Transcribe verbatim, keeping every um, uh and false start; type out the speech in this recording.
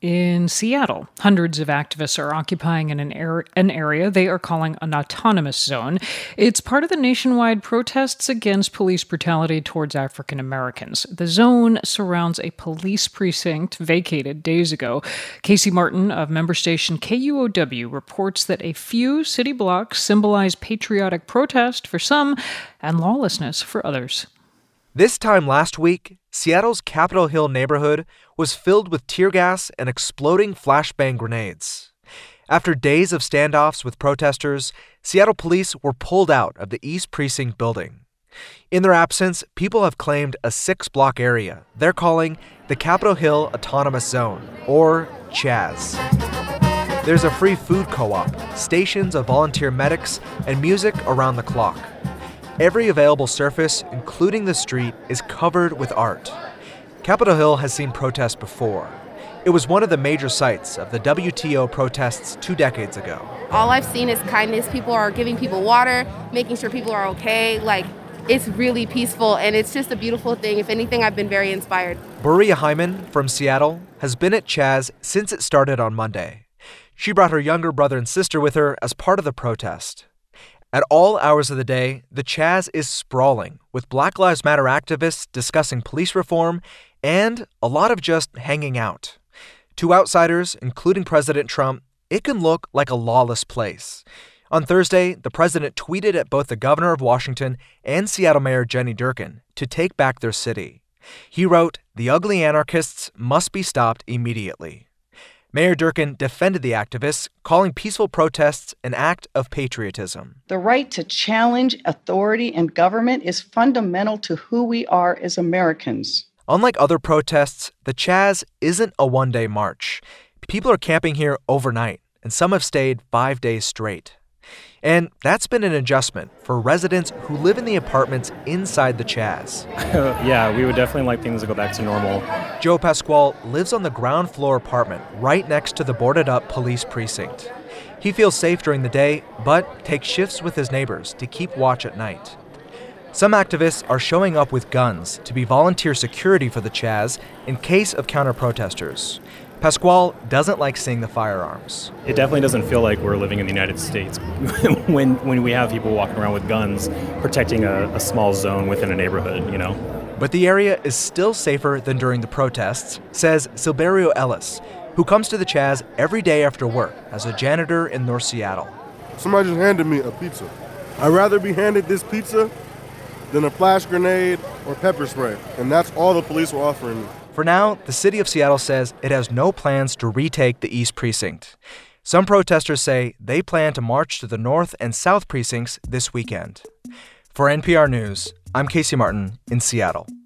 In Seattle, hundreds of activists are occupying in an, er- an area they are calling an autonomous zone. It's part of the nationwide protests against police brutality towards African Americans. The zone surrounds a police precinct vacated days ago. Casey Martin of member station K U O W reports that a few city blocks symbolize patriotic protest for some and lawlessness for others. This time last week, Seattle's Capitol Hill neighborhood was filled with tear gas and exploding flashbang grenades. After days of standoffs with protesters, Seattle police were pulled out of the East Precinct building. In their absence, people have claimed a six-block area they're calling the Capitol Hill Autonomous Zone, or CHAZ. There's a free food co-op, stations of volunteer medics, and music around the clock. Every available surface, including the street, is covered with art. Capitol Hill has seen protests before. It was one of the major sites of the W T O protests two decades ago. All I've seen is kindness. People are giving people water, making sure people are okay. Like, it's really peaceful, and it's just a beautiful thing. If anything, I've been very inspired. Berea Hyman from Seattle has been at CHAZ since it started on Monday. She brought her younger brother and sister with her as part of the protest. At all hours of the day, the CHAZ is sprawling, with Black Lives Matter activists discussing police reform and a lot of just hanging out. To outsiders, including President Trump, it can look like a lawless place. On Thursday, the president tweeted at both the governor of Washington and Seattle Mayor Jenny Durkan to take back their city. He wrote, "The ugly anarchists must be stopped immediately." Mayor Durkan defended the activists, calling peaceful protests an act of patriotism. The right to challenge authority and government is fundamental to who we are as Americans. Unlike other protests, the CHAZ isn't a one-day march. People are camping here overnight, and some have stayed five days straight. And that's been an adjustment for residents who live in the apartments inside the CHAZ. Yeah, we would definitely like things to go back to normal. Joe Pasquale lives on the ground floor apartment right next to the boarded-up police precinct. He feels safe during the day, but takes shifts with his neighbors to keep watch at night. Some activists are showing up with guns to be volunteer security for the CHAZ in case of counter-protesters. Pasquale doesn't like seeing the firearms. It definitely doesn't feel like we're living in the United States when when we have people walking around with guns protecting a, a small zone within a neighborhood, you know? But the area is still safer than during the protests, says Silverio Ellis, who comes to the CHAZ every day after work as a janitor in North Seattle. Somebody just handed me a pizza. I'd rather be handed this pizza than a flash grenade or pepper spray, and that's all the police were offering me. For now, the city of Seattle says it has no plans to retake the East Precinct. Some protesters say they plan to march to the North and South Precincts this weekend. For N P R News, I'm Casey Martin in Seattle.